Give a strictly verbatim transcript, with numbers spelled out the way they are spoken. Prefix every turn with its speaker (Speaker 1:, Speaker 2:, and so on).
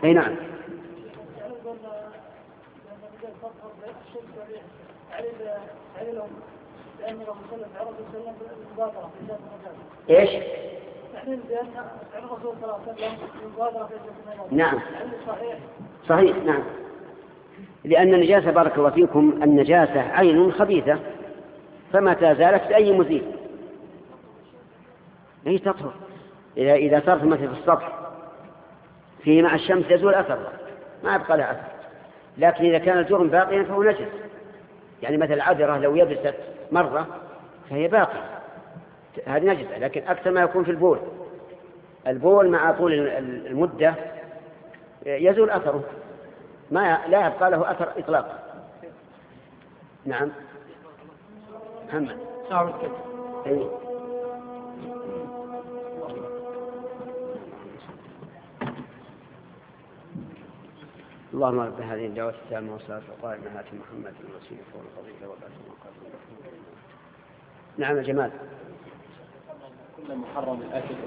Speaker 1: أي نعم. إيش؟ نعم صحيح. نعم، لأن النجاسة بارك الله فيكم النجاسة عين خبيثة، فمتى زالت بأي مزيل هي تطهر. إذا إذا صارت مثل في السطح فيه مع الشمس يزول أثر، ما يبقى لها أثر. لكن إذا كان الجرم باقيا فهو نجس. يعني مثل العذرة لو يبست مرة فهي باقية، هذه نجسة. لكن أكثر ما يكون في البول، البول مع طول المدة يزول أثره، ما لا يبقى له أثر إطلاقا. نعم محمد. أي. اللهم رب هذه الدعوة التامة والصلاة والقائمة آت محمد الوسيلة والفضيلة والبعث المقام. نعم يا جمال.
Speaker 2: كل محرم الأكل